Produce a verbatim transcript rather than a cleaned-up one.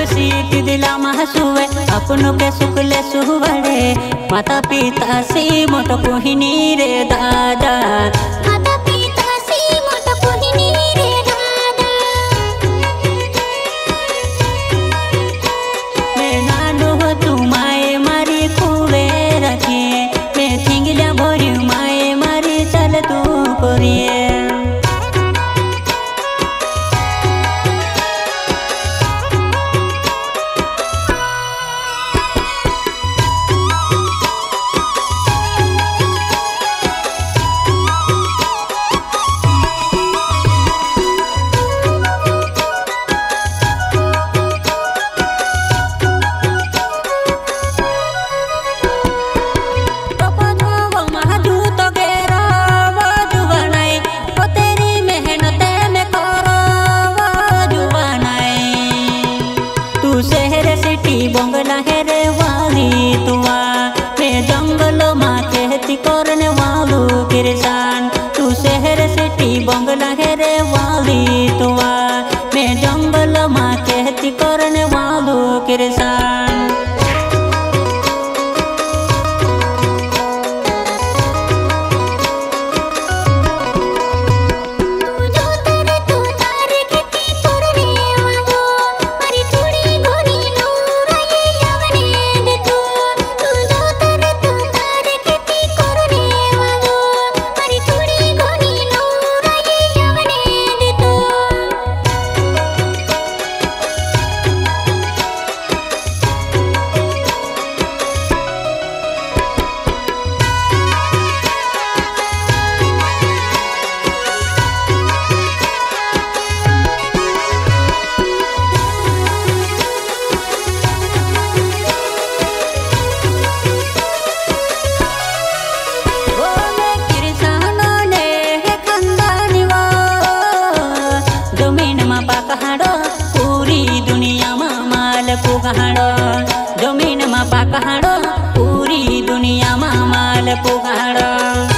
सीख दिला महसुए अपनों के सुखले सुवड़े माता पिता सी मोट कोहिनी रे दादा माता पिता सी मोट कोहिनी रे दादा मैं नानो तू माए मारी खुवे रखे मैं थिंगल्या भरी माए मारी चल तू करिए बंगला है रे वाली तुआ मैं जंगल माँ खेती करने वालू किसान तू शहर सिटी बंगला है रे वाली तुआ मैं जंगल माँ खेती करने वालू किसान पूरी दुनिया में माल पुगाड़ो जमीन में पाकहाड़ो पूरी दुनिया में माल पुगाड़ो।